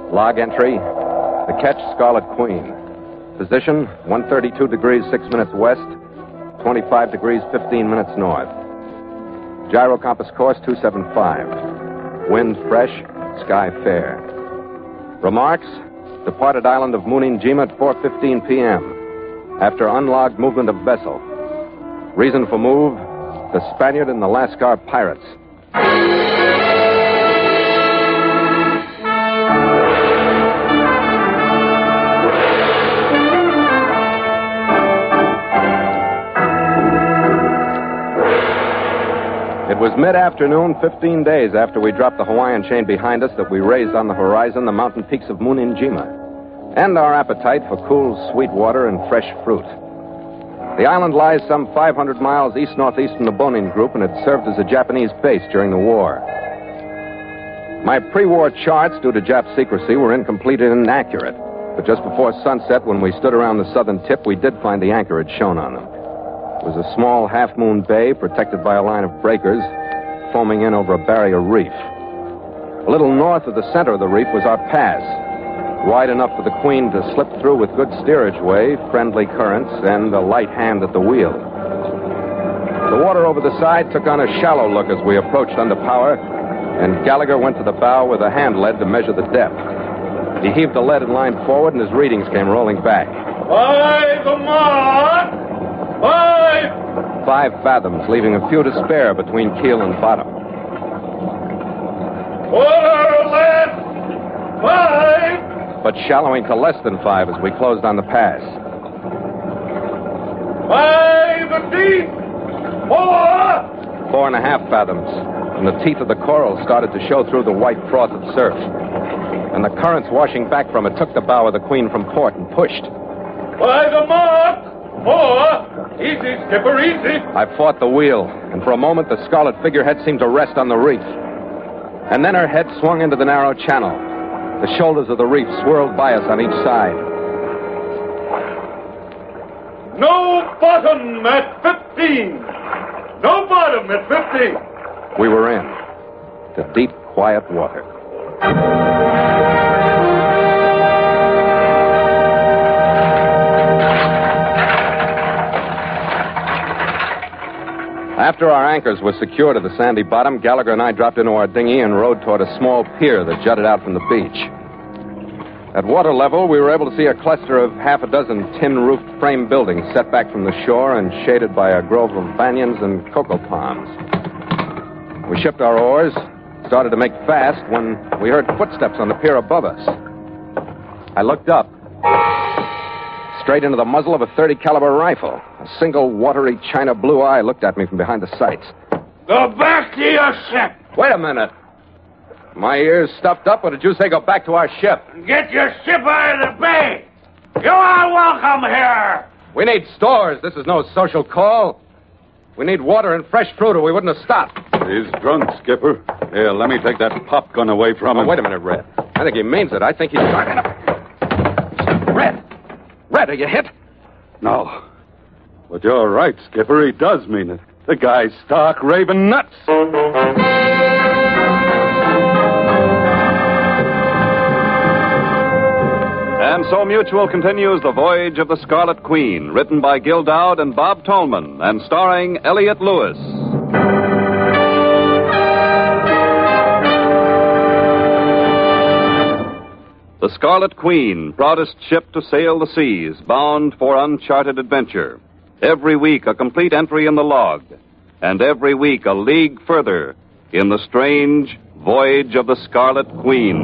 Log entry, the Ketch Scarlet Queen. Position, 132 degrees 6 minutes west, 25 degrees 15 minutes north. Gyro compass course 275. Wind fresh, sky fair. Remarks, departed island of Munin-Jima at 4:15 p.m. after unlogged movement of vessel. Reason for move, the Spaniard and the Lascar pirates. It was mid-afternoon, 15 days after we dropped the Hawaiian chain behind us, that we raised on the horizon the mountain peaks of Munin-Jima, and our appetite for cool, sweet water and fresh fruit. The island lies some 500 miles east-northeast from the Bonin Group, and had served as a Japanese base during the war. My pre-war charts, due to Jap secrecy, were incomplete and inaccurate, but just before sunset, when we stood around the southern tip, we did find the anchorage shown on them. It was a small half-moon bay protected by a line of breakers foaming in over a barrier reef. A little north of the center of the reef was our pass, wide enough for the Queen to slip through with good steerage way, friendly currents, and a light hand at the wheel. The water over the side took on a shallow look as we approached under power, and Gallagher went to the bow with a hand lead to measure the depth. He heaved the lead and line forward, and his readings came rolling back. By the mark! 5 fathoms, leaving a few to spare between keel and bottom. Quarter left! 5! But shallowing to less than 5 as we closed on the pass. 5 deep! 4! 4.5 fathoms, and the teeth of the coral started to show through the white froth of surf. And the currents washing back from it took the bow of the Queen from port and pushed. By the mark! 4! Easy, skipper, easy. I fought the wheel, and for a moment the scarlet figurehead seemed to rest on the reef. And then her head swung into the narrow channel. The shoulders of the reef swirled by us on each side. No bottom at 15. No bottom at 15. We were in the deep, quiet water. After our anchors were secured to the sandy bottom, Gallagher and I dropped into our dinghy and rowed toward a small pier that jutted out from the beach. At water level, we were able to see a cluster of half a dozen tin-roofed frame buildings set back from the shore and shaded by a grove of banyans and cocoa palms. We shipped our oars, started to make fast when we heard footsteps on the pier above us. I looked up. Straight into the muzzle of a .30 caliber rifle. A single watery china blue eye looked at me from behind the sights. Go back to your ship. Wait a minute. My ears stuffed up, or did you say go back to our ship? Get your ship out of the bay. You are welcome here. We need stores. This is no social call. We need water and fresh fruit, or we wouldn't have stopped. He's drunk, Skipper. Here, let me take that pop gun away from him. Wait a minute, Red. I think he means it. I think he's... Red! Red, are you hit? No. But you're right, Skipper. He does mean it. The guy's stark raving nuts. And so Mutual continues The Voyage of the Scarlet Queen, written by Gil Dowd and Bob Tolman, and starring Elliott Lewis. The Scarlet Queen, proudest ship to sail the seas, bound for uncharted adventure. Every week a complete entry in the log, and every week a league further in the strange Voyage of the Scarlet Queen.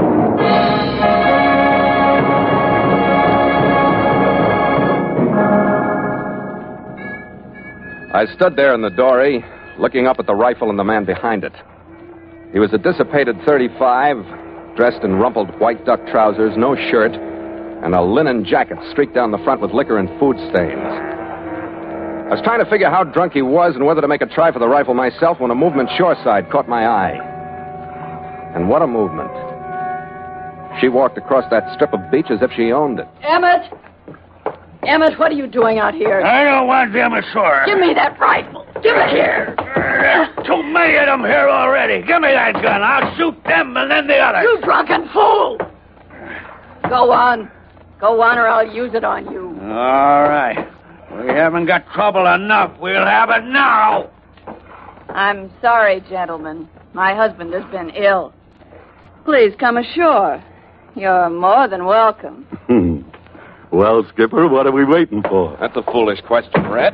I stood there in the dory, looking up at the rifle and the man behind it. He was a dissipated 35, dressed in rumpled white duck trousers, no shirt, and a linen jacket streaked down the front with liquor and food stains. I was trying to figure how drunk he was and whether to make a try for the rifle myself when a movement shoreside caught my eye. And what a movement. She walked across that strip of beach as if she owned it. Emmett! Emmett, what are you doing out here? I don't want them ashore. Give me that rifle. Give it here. There's too many of them here already. Give me that gun. I'll shoot them and then the others. You drunken fool! Go on. Go on, or I'll use it on you. All right. We haven't got trouble enough. We'll have it now. I'm sorry, gentlemen. My husband has been ill. Please come ashore. You're more than welcome. Well, Skipper, what are we waiting for? That's a foolish question, Red.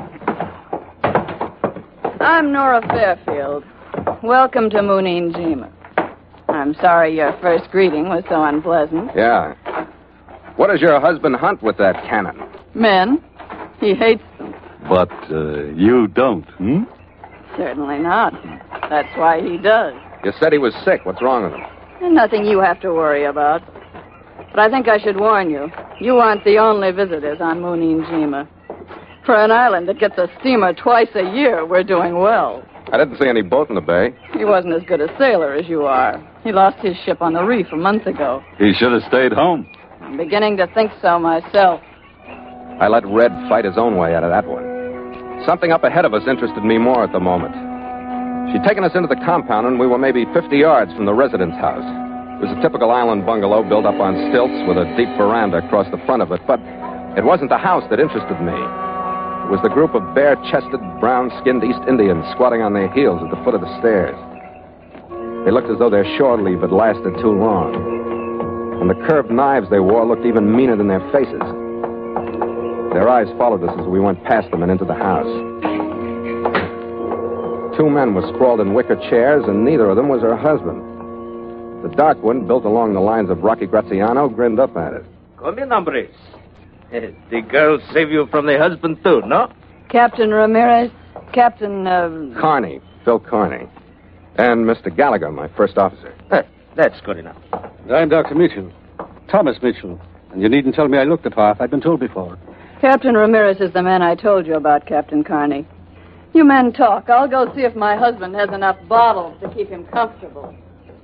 I'm Nora Fairfield. Welcome to Mooneen-Jima. I'm sorry your first greeting was so unpleasant. Yeah. What does your husband hunt with that cannon? Men? He hates them. But you don't, Certainly not. That's why he does. You said he was sick. What's wrong with him? And nothing you have to worry about. But I think I should warn you. You aren't the only visitors on Mooneen-Jima. For an island that gets a steamer twice a year, we're doing well. I didn't see any boat in the bay. He wasn't as good a sailor as you are. He lost his ship on the reef a month ago. He should have stayed home. I'm beginning to think so myself. I let Red fight his own way out of that one. Something up ahead of us interested me more at the moment. She'd taken us into the compound, and we were maybe 50 yards from the residence house. It was a typical island bungalow built up on stilts with a deep veranda across the front of it, but it wasn't the house that interested me. It was the group of bare-chested, brown-skinned East Indians squatting on their heels at the foot of the stairs. They looked as though their shore leave had lasted too long. And the curved knives they wore looked even meaner than their faces. Their eyes followed us as we went past them and into the house. Two men were sprawled in wicker chairs, and neither of them was her husband. The dark one, built along the lines of Rocky Graziano, grinned up at us. Come in, hombres. The girl saved you from the husband, too, no? Captain Ramirez? Captain, Carney, Phil Carney. And Mr. Gallagher, my first officer. That's good enough. I'm Dr. Mitchell. Thomas Mitchell. And you needn't tell me I look the part. I've been told before. Captain Ramirez is the man I told you about, Captain Carney. You men talk. I'll go see if my husband has enough bottles to keep him comfortable.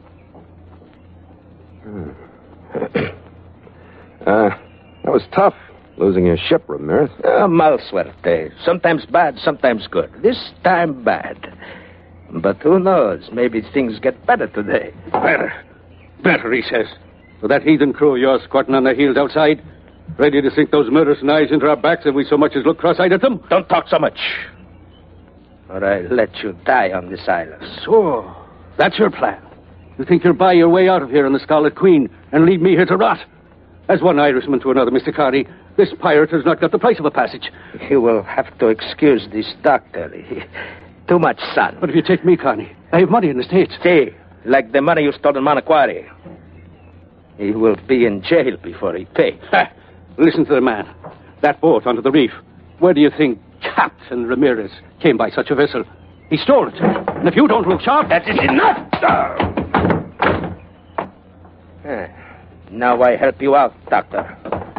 That was tough, losing your ship, Ramirez. Mal suerte. Sometimes bad, sometimes good. This time bad. But who knows? Maybe things get better today. Better. Better, he says. So that heathen crew of yours squatting on their heels outside, ready to sink those murderous knives into our backs if we so much as look cross-eyed at them? Don't talk so much, or I'll let you die on this island. So, that's your plan. You think you'll buy your way out of here on the Scarlet Queen and leave me here to rot? As one Irishman to another, Mr. Carney, this pirate has not got the price of a passage. You will have to excuse this doctor. Too much sun. But if you take me, Carney, I have money in the States. See, like the money you stole in Manaquari. He will be in jail before he pays. Listen to the man. That boat onto the reef. Where do you think Captain Ramirez came by such a vessel? He stole it. And if you don't look sharp... That is enough! Now I help you out, Doctor.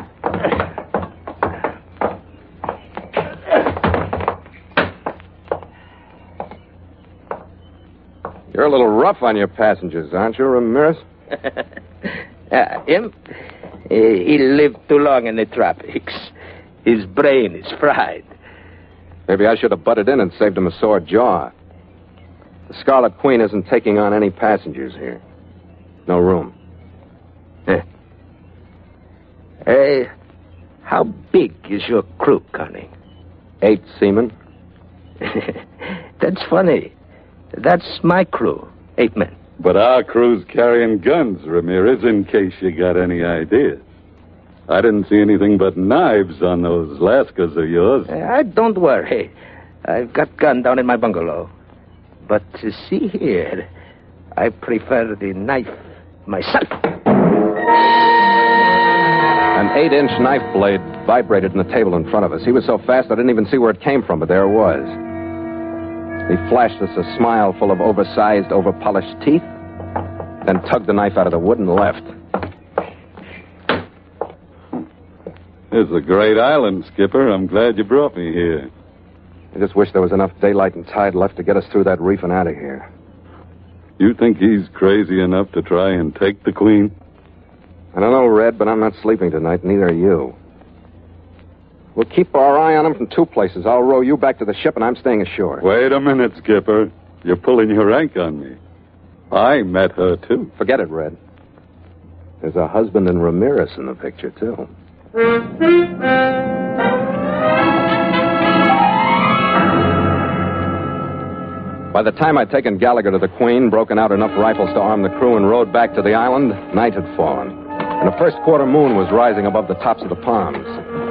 You're a little rough on your passengers, aren't you, Ramirez? Him? He lived too long in the tropics. His brain is fried. Maybe I should have butted in and saved him a sore jaw. The Scarlet Queen isn't taking on any passengers here. No room. How big is your crew, Connie? 8 seamen. That's funny. That's my crew. 8 men. But our crew's carrying guns, Ramirez, in case you got any ideas. I didn't see anything but knives on those Lascars of yours. Don't worry. I've got gun down in my bungalow. But see here, I prefer the knife myself. An 8-inch knife blade vibrated in the table in front of us. He was so fast I didn't even see where it came from, but there it was. He flashed us a smile full of oversized, overpolished teeth, then tugged the knife out of the wood and left. It's a great island, Skipper. I'm glad you brought me here. I just wish there was enough daylight and tide left to get us through that reef and out of here. You think he's crazy enough to try and take the Queen? I don't know, Red, but I'm not sleeping tonight, neither are you. We'll keep our eye on him from 2 places. I'll row you back to the ship, and I'm staying ashore. Wait a minute, Skipper. You're pulling your rank on me. I met her, too. Forget it, Red. There's a husband and Ramirez in the picture, too. By the time I'd taken Gallagher to the Queen, broken out enough rifles to arm the crew, and rode back to the island, night had fallen, and the first quarter moon was rising above the tops of the palms.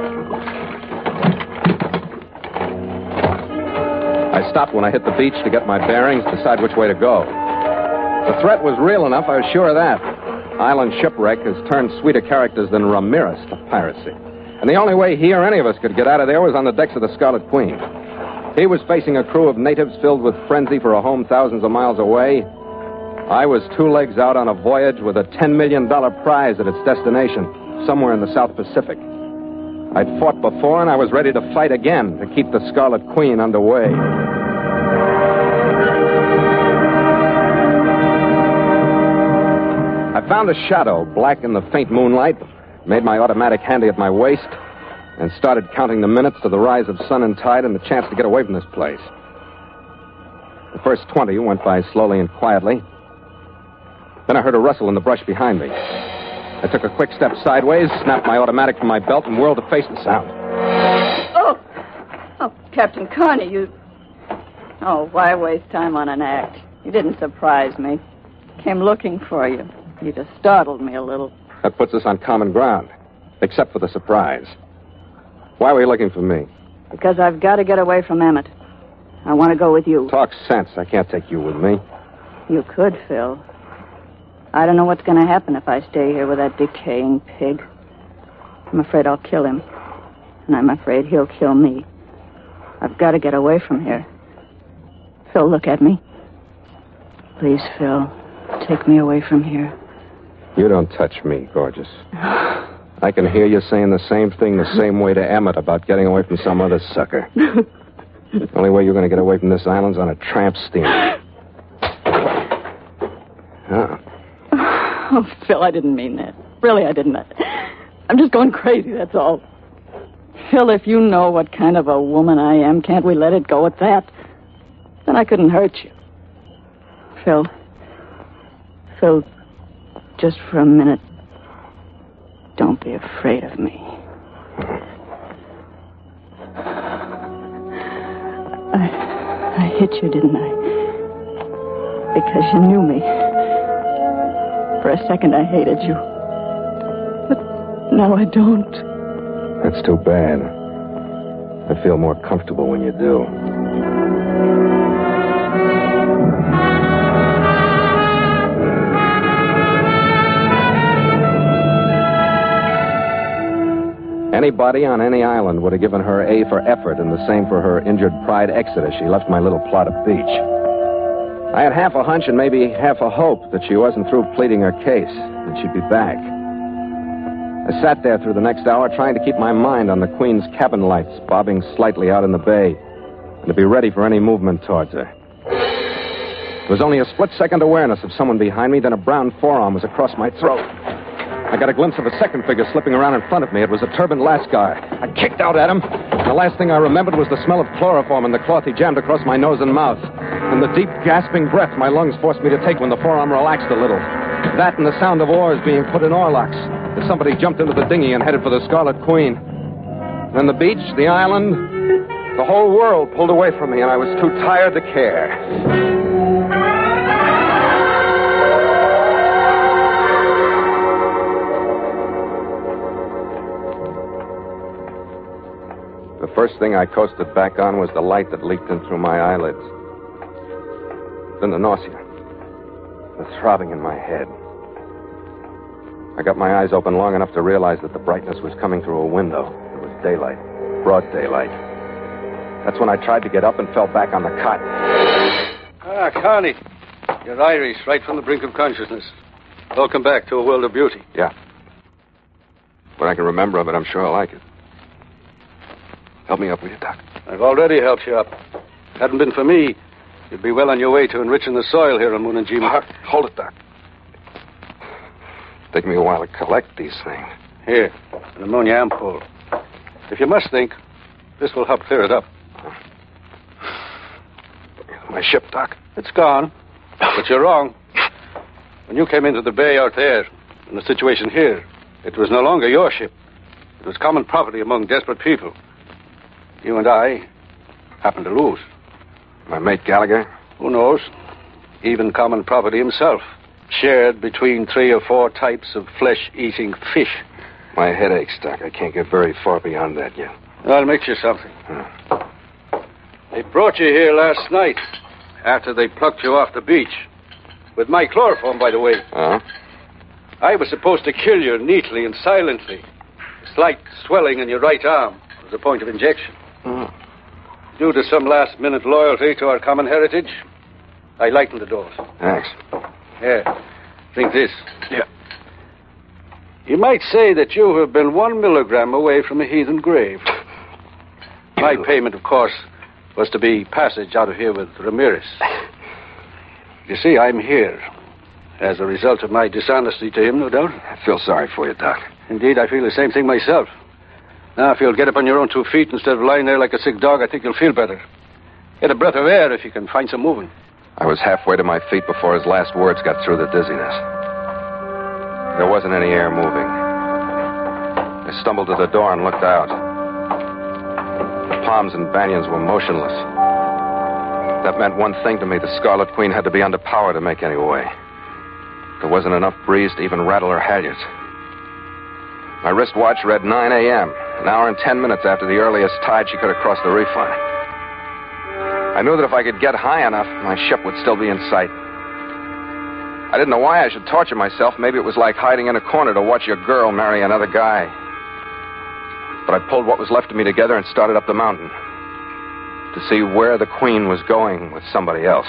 I stopped when I hit the beach to get my bearings, decide which way to go. The threat was real enough, I was sure of that. Island shipwreck has turned sweeter characters than Ramirez to piracy. And the only way he or any of us could get out of there was on the decks of the Scarlet Queen. He was facing a crew of natives filled with frenzy for a home thousands of miles away. I was 2 legs out on a voyage with a $10 million prize at its destination, somewhere in the South Pacific. I'd fought before, and I was ready to fight again to keep the Scarlet Queen underway. I found a shadow, black in the faint moonlight, made my automatic handy at my waist, and started counting the minutes to the rise of sun and tide and the chance to get away from this place. The first 20 went by slowly and quietly. Then I heard a rustle in the brush behind me. I took a quick step sideways, snapped my automatic from my belt, and whirled to face the sound. Oh, Captain Carney, you... Oh, why waste time on an act? You didn't surprise me. Came looking for you. You just startled me a little. That puts us on common ground, except for the surprise. Why were you looking for me? Because I've got to get away from Emmett. I want to go with you. Talk sense. I can't take you with me. You could, Phil. I don't know what's going to happen if I stay here with that decaying pig. I'm afraid I'll kill him. And I'm afraid he'll kill me. I've got to get away from here. Phil, look at me. Please, Phil, take me away from here. You don't touch me, gorgeous. I can hear you saying the same thing the same way to Emmett about getting away from some other sucker. The only way you're going to get away from this island's on a tramp steamer. Oh, Phil, I didn't mean that. Really, I didn't. I'm just going crazy, that's all. Phil, if you know what kind of a woman I am, can't we let it go at that? Then I couldn't hurt you. Phil, just for a minute, don't be afraid of me. I hit you, didn't I? Because you knew me. For a second, I hated you. But now I don't. That's too bad. I feel more comfortable when you do. Anybody on any island would have given her A for effort and the same for her injured pride exit as she left my little plot of beach. I had half a hunch and maybe half a hope that she wasn't through pleading her case, that she'd be back. I sat there through the next hour trying to keep my mind on the Queen's cabin lights bobbing slightly out in the bay and to be ready for any movement towards her. There was only a split-second awareness of someone behind me, then a brown forearm was across my throat. I got a glimpse of a second figure slipping around in front of me. It was a turbaned Lascar. I kicked out at him, and the last thing I remembered was the smell of chloroform and the cloth he jammed across my nose and mouth, and the deep, gasping breath my lungs forced me to take when the forearm relaxed a little. That and the sound of oars being put in oarlocks as somebody jumped into the dinghy and headed for the Scarlet Queen. Then the beach, the island, the whole world pulled away from me, and I was too tired to care. The first thing I coasted back on was the light that leaked in through my eyelids. Then the nausea. The throbbing in my head. I got my eyes open long enough to realize that the brightness was coming through a window. It was daylight. Broad daylight. That's when I tried to get up and fell back on the cot. Ah, Carney. You're Irish, right from the brink of consciousness. Welcome back to a world of beauty. Yeah. What I can remember of it, I'm sure I like it. Help me up, will you, Doc? I've already helped you up. Hadn't been for me, you'd be well on your way to enriching the soil here on Moonanjima. Hold it, Doc. It's taken me a while to collect these things. Here, an ammonia ampoule. If you must think, this will help clear it up. My ship, Doc. It's gone, but you're wrong. When you came into the bay out there, In the situation here, it was no longer your ship. It was common property among desperate people. You and I happened to lose. My mate Gallagher? Who knows? Even common property himself. Shared between 3 or 4 types of flesh-eating fish. My head aches, Doc. I can't get very far beyond that yet. I'll mix you something. They brought you here last night after they plucked you off the beach. With my chloroform, by the way. Oh? I was supposed to kill you neatly and silently. Slight swelling in your right arm was the point of injection. Due to some last-minute loyalty to our common heritage, I lightened the dose. Thanks. Here, drink this. Yeah. You might say that you have been 1 milligram away from a heathen grave. My payment, of course, was to be passage out of here with Ramirez. You see, I'm here as a result of my dishonesty to him, no doubt. I feel sorry for you, Doc. Indeed, I feel the same thing myself. Now, if you'll get up on your own 2 feet instead of lying there like a sick dog, I think you'll feel better. Get a breath of air if you can find some moving. I was halfway to my feet before his last words got through the dizziness. There wasn't any air moving. I stumbled to the door and looked out. The palms and banyans were motionless. That meant one thing to me. The Scarlet Queen had to be under power to make any way. There wasn't enough breeze to even rattle her halyards. My wristwatch read 9 a.m., an hour and 10 minutes after the earliest tide she could have crossed the reef line. I knew that if I could get high enough, my ship would still be in sight. I didn't know why I should torture myself. Maybe it was like hiding in a corner to watch your girl marry another guy. But I pulled what was left of me together and started up the mountain to see where the Queen was going with somebody else.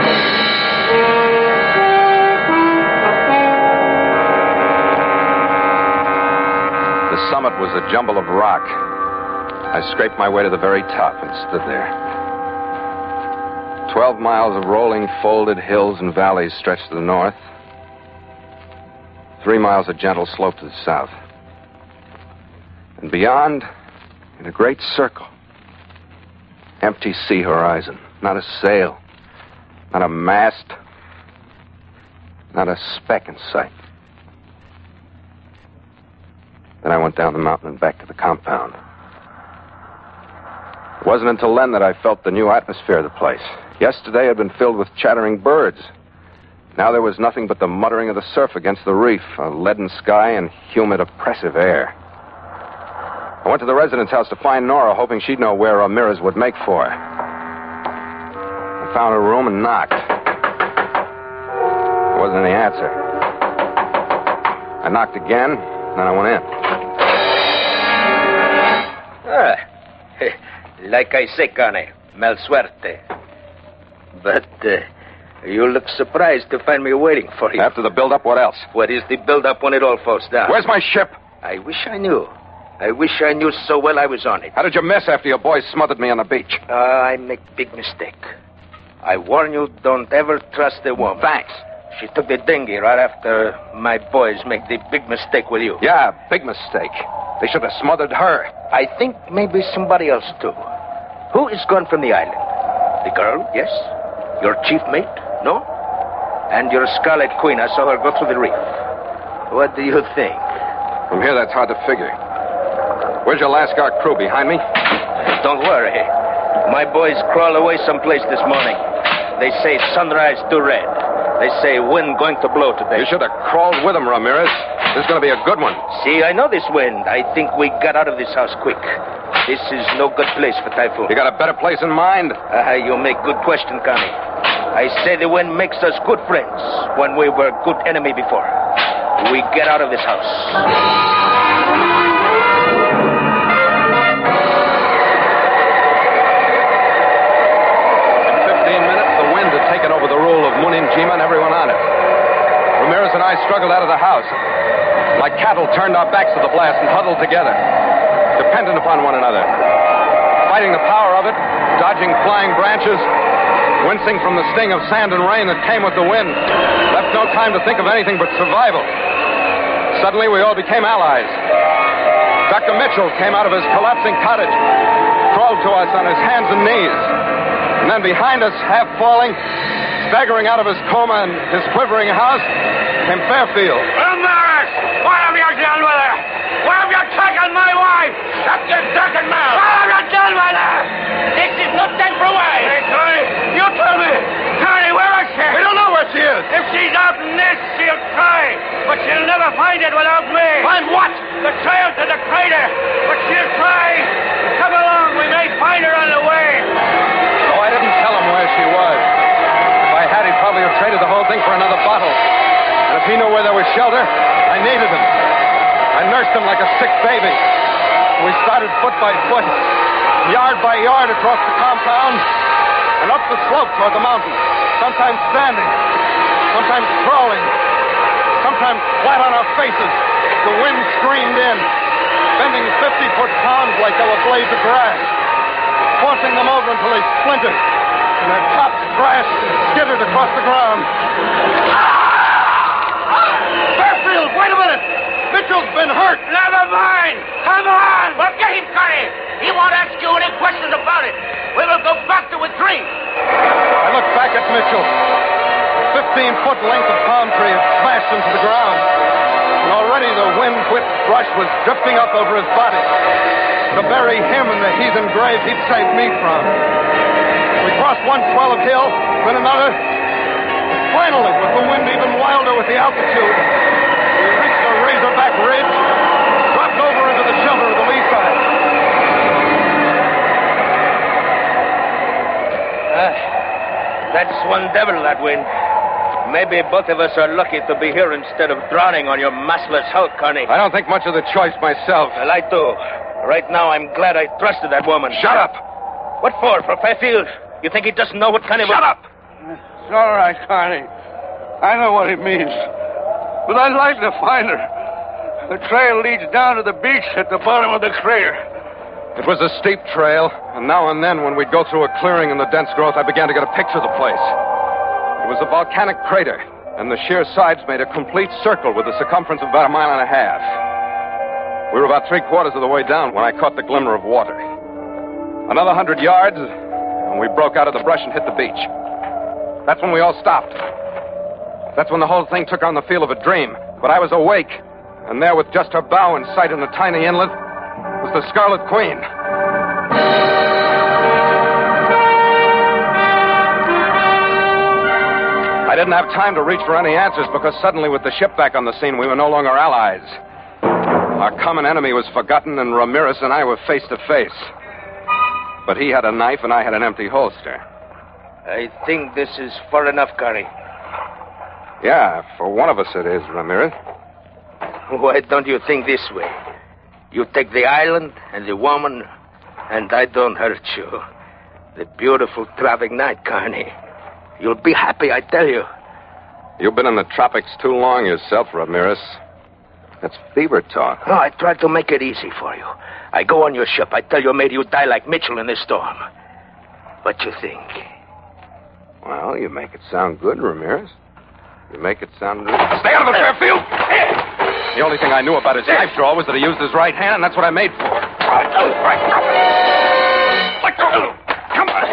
The summit was a jumble of rock. I scraped my way to the very top and stood there. 12 miles of rolling, folded hills and valleys stretched to the north. 3 miles of gentle slope to the south. And beyond, in a great circle, empty sea horizon. Not a sail, not a mast, not a speck in sight. Then I went down the mountain and back to the compound. It wasn't until then that I felt the new atmosphere of the place. Yesterday had been filled with chattering birds. Now there was nothing but the muttering of the surf against the reef, a leaden sky and humid, oppressive air. I went to the residence house to find Nora, hoping she'd know where Ramirez would make for. I found her room and knocked. There wasn't any answer. I knocked again, then I went in. Like I say, Connie, mal suerte. But you look surprised to find me waiting for you. After the build-up, what else? What is the build-up when it all falls down? Where's my ship? I wish I knew. I wish I knew so well I was on it. How did you miss after your boys smothered me on the beach? I make big mistake. I warn you, don't ever trust a woman. Thanks. She took the dinghy right after my boys make the big mistake with you. Yeah, big mistake. They should have smothered her. I think maybe somebody else, too. Who is gone from the island? The girl, yes. Your chief mate, no? And your Scarlet Queen, I saw her go through the reef. What do you think? From here, that's hard to figure. Where's your Lascar crew? Behind me? Don't worry. My boys crawled away someplace this morning. They say sunrise to red. They say wind going to blow today. You should have crawled with them, Ramirez. This is going to be a good one. See, I know this wind. I think we got out of this house quick. This is no good place for typhoon. You got a better place in mind? You make good question, Connie. I say the wind makes us good friends when we were good enemy before. We get out of this house. Over the rule of Munin Jima and everyone on it. Ramirez and I struggled out of the house. Like cattle, turned our backs to the blast and huddled together, dependent upon one another. Fighting the power of it, dodging flying branches, wincing from the sting of sand and rain that came with the wind, left no time to think of anything but survival. Suddenly, we all became allies. Dr. Mitchell came out of his collapsing cottage, crawled to us on his hands and knees. And then behind us, half falling, staggering out of his coma and his quivering house, came Fairfield. Ramirez! What have you done with her? What have you taken my wife? Shut your dirty mouth. What have you done with her? This is no time for wife. Hey, Connie, you tell me. Connie, where is she? We don't know where she is. If she's out in this, she'll try. But she'll never find it without me. Find what? The trail to the crater. But she'll try. Come along, we may find her on the way. So I didn't tell him where she was. If I had, he'd probably have traded the whole thing for another bottle. And if he knew where there was shelter, I needed him. I nursed him like a sick baby. We started foot by foot, yard by yard across the compound, and up the slope toward the mountain. Sometimes standing, sometimes crawling, sometimes flat on our faces. The wind screamed in, bending 50-foot palms like they were blades of grass, forcing them over until they splintered, and their tops crashed and skittered across the ground. Fairfield, wait a minute! Mitchell's been hurt! Never mind! Come on! Well, get him, Connie! He won't ask you any questions about it. We will go faster with three. I looked back at Mitchell. A 15-foot length of palm tree had smashed into the ground. And already the wind-whipped brush was drifting up over his body to bury him in the heathen grave he'd saved me from. We crossed one swell of hill, then another. Finally, with the wind even wilder with the altitude, we reached a razorback ridge, dropped over into the shelter of the lee side. That's one devil, that wind. Maybe both of us are lucky to be here instead of drowning on your massless hulk, Connie. I don't think much of the choice myself. Well, I do. Right now, I'm glad I trusted that woman. Shut up! What for Fairfield? You think he doesn't know what kind of... Shut up! It's all right, Connie. I know what it means. But I'd like to find her. The trail leads down to the beach at the bottom of the crater. It was a steep trail, and now and then when we'd go through a clearing in the dense growth, I began to get a picture of the place. It was a volcanic crater, and the sheer sides made a complete circle with a circumference of about 1.5 miles. We were about 3/4 of the way down when I caught the glimmer of water. Another 100 yards, and we broke out of the brush and hit the beach. That's when we all stopped. That's when the whole thing took on the feel of a dream. But I was awake, and there with just her bow in sight in the tiny inlet was the Scarlet Queen. I didn't have time to reach for any answers because suddenly with the ship back on the scene, we were no longer allies. Our common enemy was forgotten, and Ramirez and I were face to face. But he had a knife and I had an empty holster. I think this is far enough, Connie. Yeah, for one of us it is, Ramirez. Why don't you think this way? You take the island and the woman, and I don't hurt you. The beautiful tropic night, Connie. You'll be happy, I tell you. You've been in the tropics too long yourself, Ramirez. That's fever talk. No, I try to make it easy for you. I go on your ship. I tell your mate you die like Mitchell in this storm. What you think? Well, you make it sound good, Ramirez. You make it sound good. Stay out of it, Fairfield! The only thing I knew about his knife draw was that he used his right hand, and that's what I made for. Let go! Come on!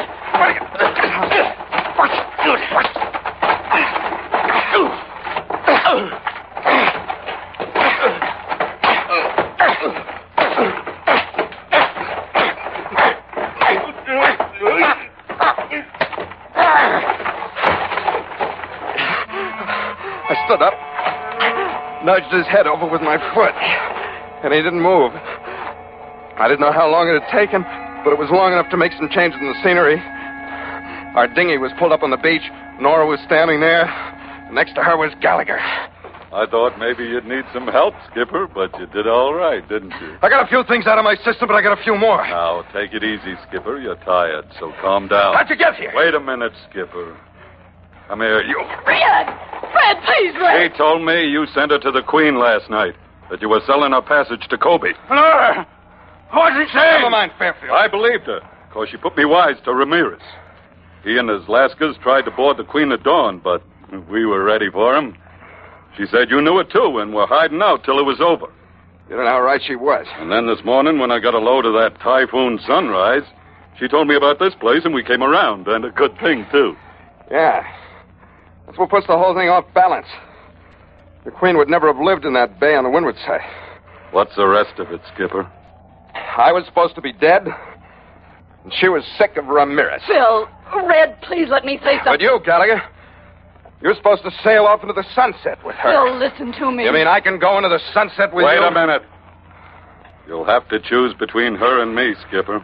I stood up, nudged his head over with my foot, and he didn't move. I didn't know how long it had taken, but it was long enough to make some changes in the scenery. Our dinghy was pulled up on the beach. Nora was standing there. Next to her was Gallagher. I thought maybe you'd need some help, Skipper, but you did all right, didn't you? I got a few things out of my system, but I got a few more. Now, take it easy, Skipper. You're tired, so calm down. How'd you get here? Wait a minute, Skipper. Come here, you. Fred! Fred, please, Fred! She told me you sent her to the Queen last night, that you were selling her passage to Kobe. Nora! What's he saying? Never mind, Fairfield. I believed her, because she put me wise to Ramirez. He and his Lascars tried to board the Queen at dawn, but we were ready for him. She said you knew it, too, and were hiding out till it was over. You don't know how right she was. And then this morning, when I got a load of that Typhoon Sunrise, she told me about this place, and we came around, and a good thing, too. Yeah. That's what puts the whole thing off balance. The Queen would never have lived in that bay on the windward side. What's the rest of it, Skipper? I was supposed to be dead, and she was sick of Ramirez. Phil, Red, please let me say something. But you, Gallagher, you're supposed to sail off into the sunset with her. Phil, listen to me. You mean I can go into the sunset with you? Wait a minute. You'll have to choose between her and me, Skipper.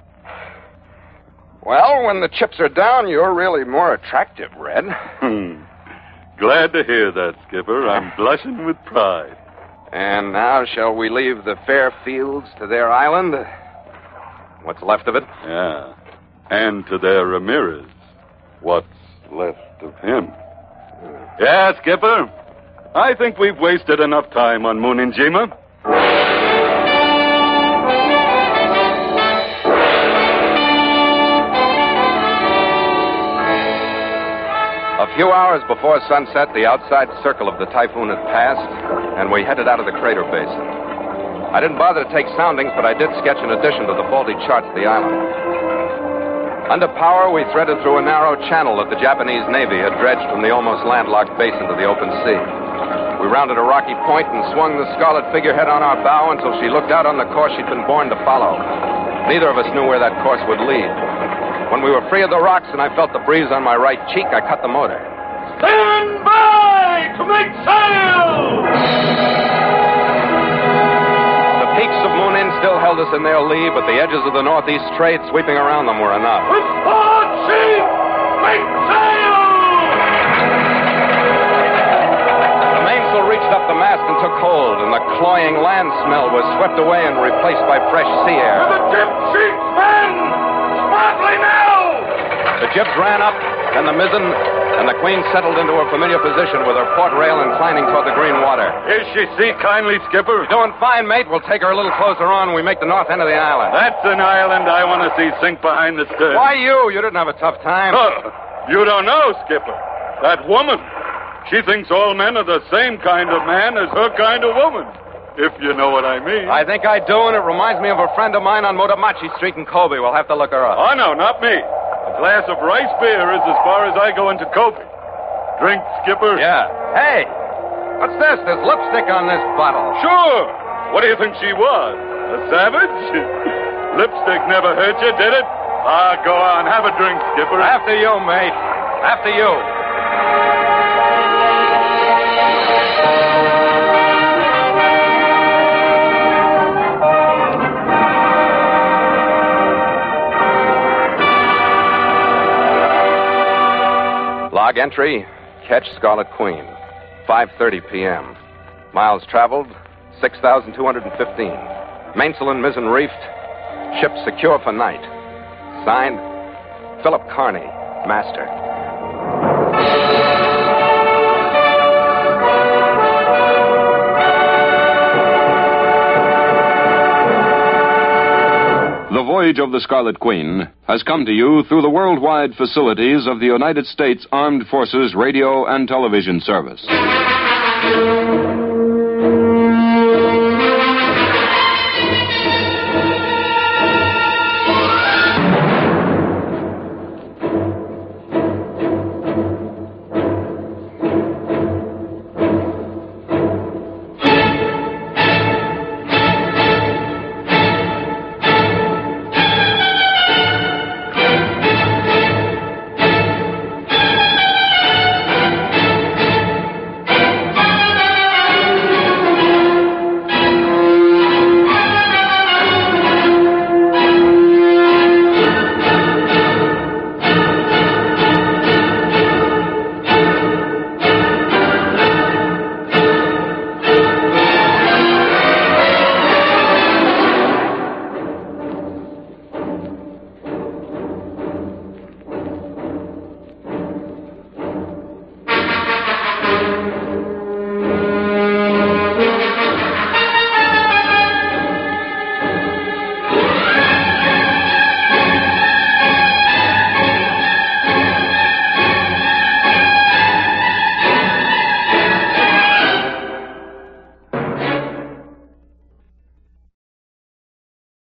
Well, when the chips are down, you're really more attractive, Red. Glad to hear that, Skipper. I'm blushing with pride. And now shall we leave the fair fields to their island? What's left of it? Yeah. And to their Ramirez. What's left of him? Yeah, Skipper. I think we've wasted enough time on Muninjima. A few hours before sunset, the outside circle of the typhoon had passed, and we headed out of the crater basin. I didn't bother to take soundings, but I did sketch an addition to the faulty charts of the island. Under power, we threaded through a narrow channel that the Japanese Navy had dredged from the almost landlocked basin to the open sea. We rounded a rocky point and swung the scarlet figurehead on our bow until she looked out on the course she'd been born to follow. Neither of us knew where that course would lead. When we were free of the rocks and I felt the breeze on my right cheek, I cut the motor. Stand by to make sail! The peaks of Moonin still held us in their lee, but the edges of the northeast trade sweeping around them were enough. With port sheet, make sail! The mainsail reached up the mast and took hold, and the cloying land smell was swept away and replaced by fresh sea air. To the tip sheets, men! Smartly now! The jibs ran up, then the mizzen, and the Queen settled into her familiar position with her port rail inclining toward the green water. Is she see kindly, Skipper? Doing fine, mate. We'll take her a little closer on when we make the north end of the island. That's an island I want to see sink behind the stern. Why you? You didn't have a tough time. Oh, you don't know, Skipper. That woman. She thinks all men are the same kind of man as her kind of woman. If you know what I mean. I think I do, and it reminds me of a friend of mine on Motamachi Street in Kobe. We'll have to look her up. Oh, no, not me. A glass of rice beer is as far as I go into Kobe. Drink, Skipper? Yeah. Hey, what's this? There's lipstick on this bottle. Sure. What do you think she was? A savage? Lipstick never hurt you, did it? Ah, go on. Have a drink, Skipper. After you, mate. After you. Log entry, catch Scarlet Queen, 5:30 p.m. Miles traveled, 6,215. Mainsail and mizzen reefed, ship secure for night. Signed, Philip Carney, Master. The Voyage of the Scarlet Queen has come to you through the worldwide facilities of the United States Armed Forces Radio and Television Service.